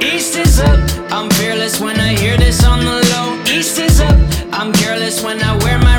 East is up, I'm fearless when I hear this on the low. East is up, I'm careless when I wear my